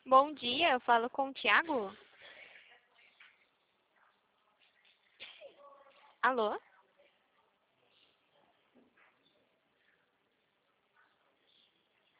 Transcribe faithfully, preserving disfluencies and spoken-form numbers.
Bom dia, eu falo com o Thiago. Alô?